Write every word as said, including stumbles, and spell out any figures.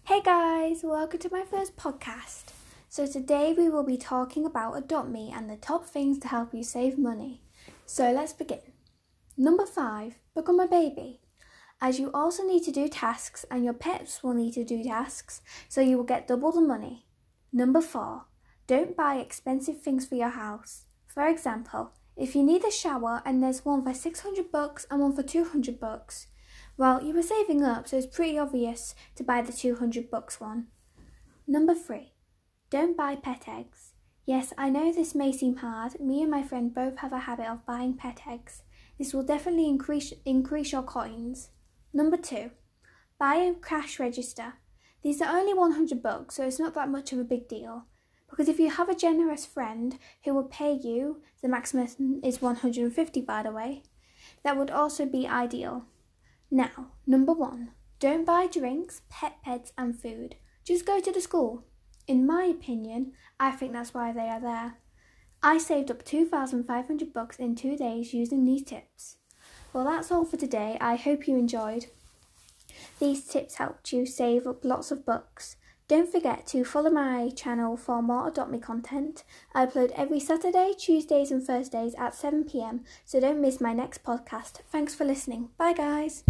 Hey guys, welcome to my first podcast. So today we will be talking about Adopt Me and the top things to help you save money. So let's begin. Number five, become a baby. As you also need to do tasks and your pets will need to do tasks, so you will get double the money. Number four, don't buy expensive things for your house. For example, if you need a shower and there's one for six hundred bucks and one for two hundred bucks, well, you were saving up, so it's pretty obvious to buy the two hundred bucks one. Number three, don't buy pet eggs. Yes, I know this may seem hard. Me and my friend both have a habit of buying pet eggs. This will definitely increase increase your coins. Number two, buy a cash register. These are only one hundred bucks, so it's not that much of a big deal. Because if you have a generous friend who will pay you, the maximum is one hundred fifty by the way, that would also be ideal. Now, number one, don't buy drinks, pet beds and food. Just go to the school. In my opinion, I think that's why they are there. I saved up two thousand five hundred bucks in two days using these tips. Well, that's all for today. I hope you enjoyed. These tips helped you save up lots of bucks. Don't forget to follow my channel for more Adopt Me content. I upload every Saturday, Tuesdays and Thursdays at seven p.m, so don't miss my next podcast. Thanks for listening. Bye guys.